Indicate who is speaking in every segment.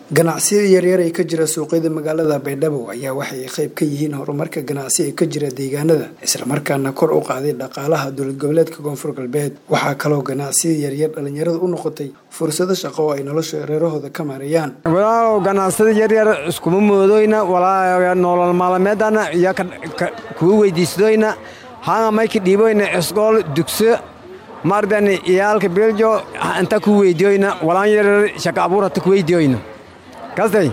Speaker 1: Ganacsiga yaryar ee ka jira suuqyada magaalada Baydhabo ayaa waxay qayb ka yihiin horumarka ganacsi ee ka jira deegaanada isla markaana kor u qaaday dhaqaalaha dowlad goboleedka Koonfur Galbeed. Waxaa kaloo ganacsiga yaryar dhalinyarada u noqotay fursado shaqo oo ay nolosha reerahooda ka maareeyaan.
Speaker 2: Walaa ganacsiga yaryar iskuma moodoyna walaa nolol maalmeedana iyo ku weydiisdoyna haa mayki dhiiboyna iskool dugsi mardani iyalka biljo inta ku weydiyoyna walaan yaryar shaqo abuurata ku weydiyoyna kasay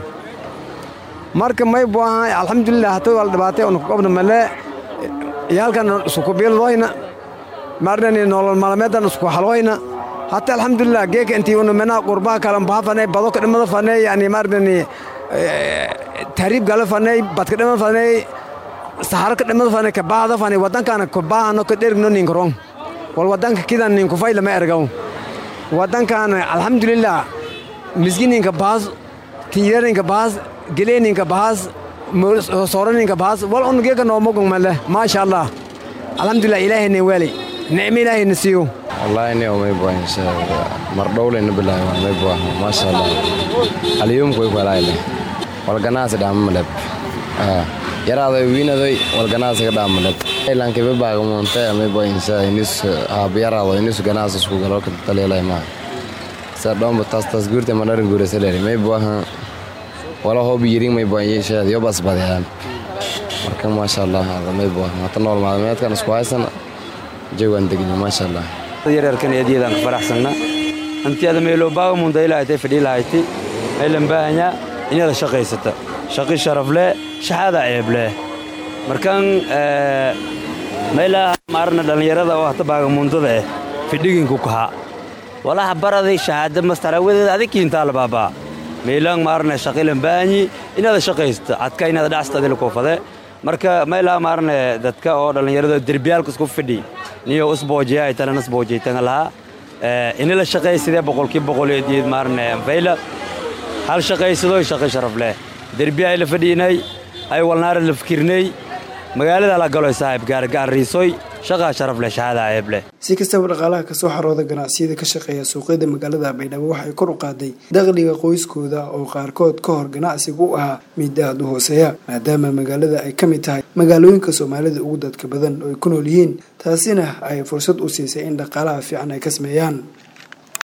Speaker 2: marka may baahan alxamdulillah hada wal dhibaatay oo qabna male iyalkan isku biildoyna mardani nolol maalmeedan isku xalooyna hatta alxamdulillah geek intii uu mana qurba kalan baafanay bado ka dhimada fanay yani mardani tarib gal fanay bad ka dhimada fanay sahar ka dhimada fanay ka baada fanay wadankan ku baahno ka dhergno nin garoon wal wadanka kidan nin ku fayla ma ergaw wadankan alxamdulillah misgininka baas tiyarinka baas geleeninka baas sooraninka baas wal on geeka no mogon male ma sha Allah alxamdulillah ilaahina wali ni'ma ilaahina siiyo
Speaker 3: والله إني أمي بوين مردول إنه بالله أمي بوين ما شاء الله اليوم كوي كلايله والجناز دام ملب يرى هذا وين هذا والجناز دام ملب إلا إنك بباع مونته أمي بوين إنيس بيرى هذا إنيس جناز سكوا كلوك تلي لا ما سردهم بتاس غورت ما نرن غورة سلري أمي بوين ولا هو بيجرين أمي بوين يشهد يبص بديان مركم ما شاء الله هذا أمي بوين ما تنور معلومات كان سكوايسنا جوان دقيقة ما شاء الله
Speaker 4: yaryarkan eedyadaan ka faraxsanna antiyada meelo baaga mundayla ay fadhiilaaytay aylan baahanya inaad shaqaysata shaqo sharaf leh shahaada ceeb leh markan meela maarna dhalinyarada oo hata baaga mundada fadhigin ku kaha walaha baraday shahaada mastarawadeed adikiinta la baaba meelan maarna shaqalan baahani inaad shaqaysata adka inaad dhacstada la koofade marka meela maarna dadka oo dhalinyarada derbiyalka isku fadhi niyo usboojiya ay tan usboojitan laha in la shaqeeyay boqolkiiba boqoleed maarna fayla hal shaqeeyay shaqo sharaf leh derbiya ay la fadhiinay ay walnaar la fikirnay magaalada la galo saaib gaar riisoy shaqa sharaf leh shahaada ceeb leh
Speaker 1: si kastaba dhaqaalaha ka soo xarooda ganacsiyada ka shaqeeya suuqyada magaalada Baydhabo waxay kor u qaaday dakhliga qoyskooda oo qaarkood ka hor ganacsigu ah mid aad u hooseeya maadaama magaalada ay ka mid tahay magaalooyinka Soomaalida ugu dadka badan oo ay ku nool yihiin taasina ay fursad u siisay in dhaqaalaha fiican ay ka sameeyaan.